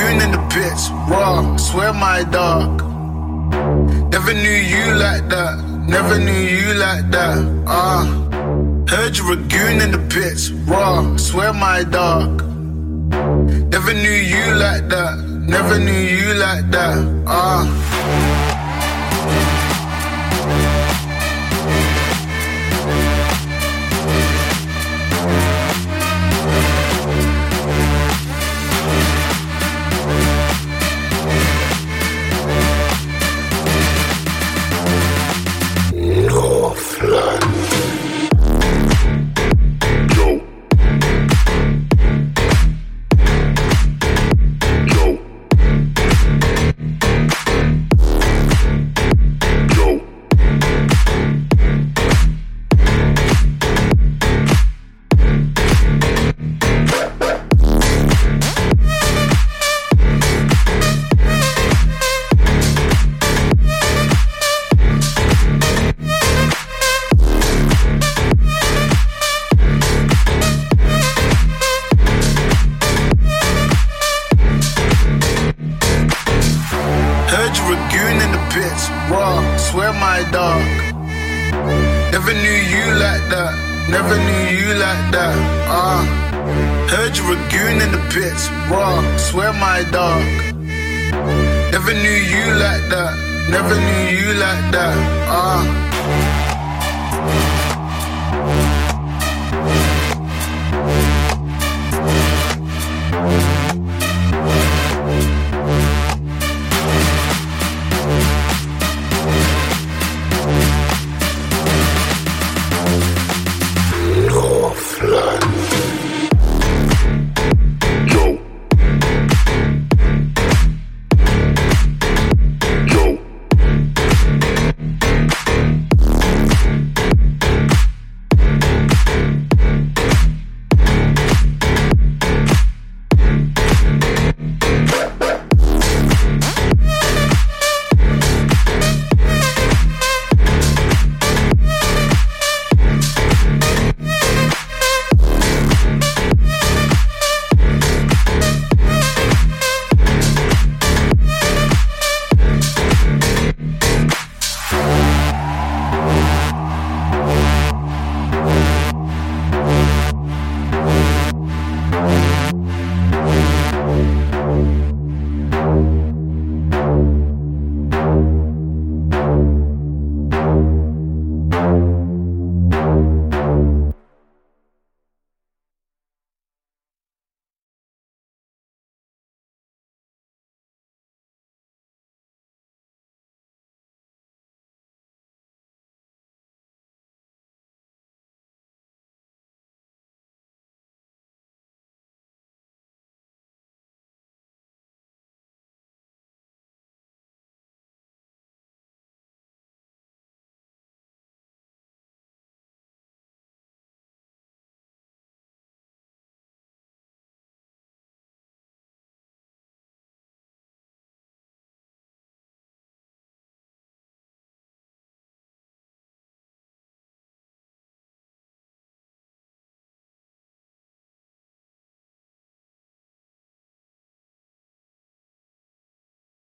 goon in the pits, raw, swear my dog. Never knew you like that, never knew you like that, Heard you're a goon in the pits, raw, swear my dog. Never knew you like that, never knew you like that, Heard you're a goon in the pits, raw, swear my dog. Never knew you like that, never knew you like that, Heard you're a goon in the pits, raw, swear my dog. Never knew you like that, never knew you like that,